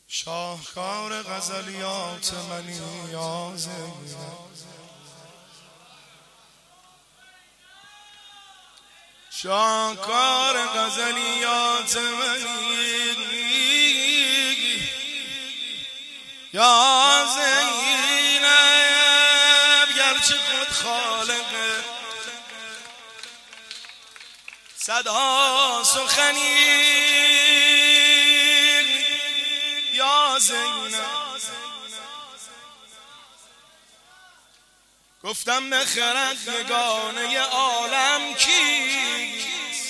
شاهکار غزلیات منی یا زینب، شاهکار غزلیات منی یا زینب، گرچه خود خالق صدا سخنی یا زینب. گفتم به خرد یگانه عالم کیست،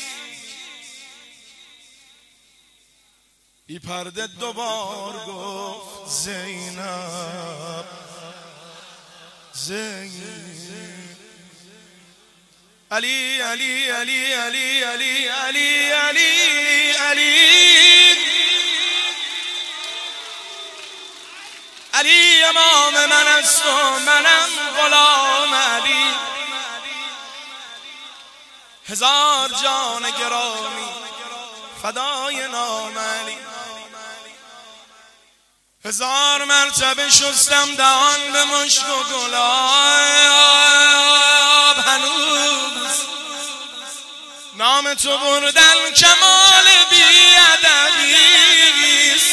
بی پرده دوبار گفت زینب زینب. علی علی علی علی علی علی علی علی علی امام من است و منم غلام علی. هزار جان گرامی فدای نام علی. هزار مرتبه شستم دهان به مشک و گلاب، هنوز نام تو بردن کمال بی‌ادبیست.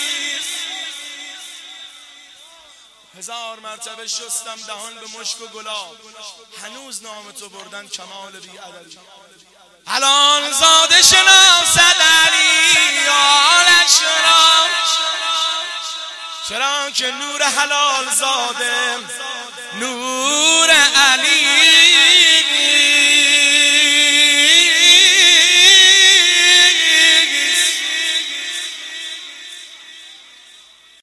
هزار مرتبه شستم دهان به مشک و گلاب، هنوز نام تو بردن کمال بی‌ادبی. حلال زاده شناسد علی آلش را، چرا که نور حلال زاده نور